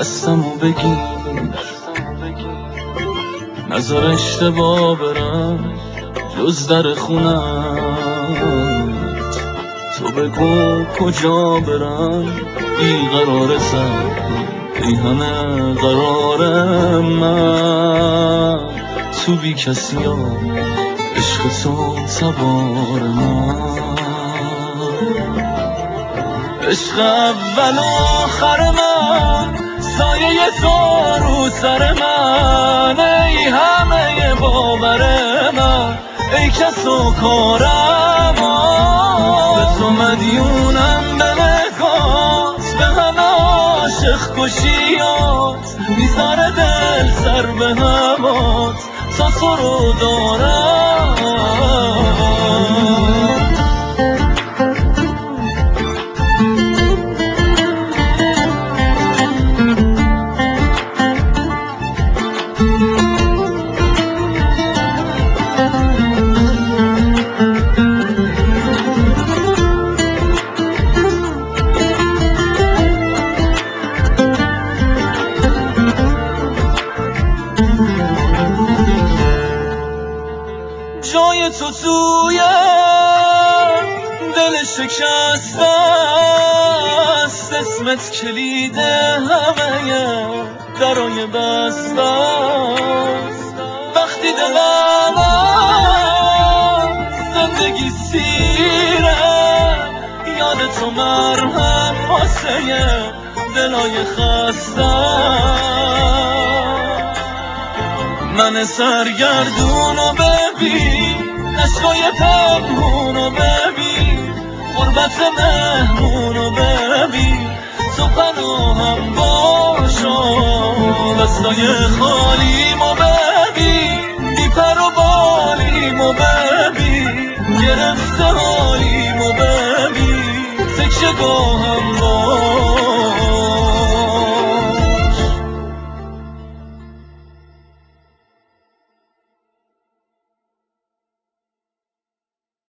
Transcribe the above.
دستمو بگیر، نظر اشتباه برم جز در خونت. تو بگو کجا برم بیقرار سر ای همه قرار من. تو بی کسی ها عشق تو تبار من. عشق اول و آخر من، سایه تو رو سر من. ای همه باور من، ای کس و کارم. به تو مدیونم به نگات، به همه عاشق کشیات. میذاره دل سر به هوات تا تو رو دارم. جای تو توی دل شکسته است، اسمت کلید همه درای بسته است. وقتی دلم زندگی سیره، یاد تو مرهم واسه دلای خسته. من سرگردونو ببین، عشقای پنهونو ببین، غربت مهمونو ببین. تو پناهم باشا، دستای خالیمو ببین، بی پر و بالیمو ببین، گرفته حالیمو ببین. تکیه گاهم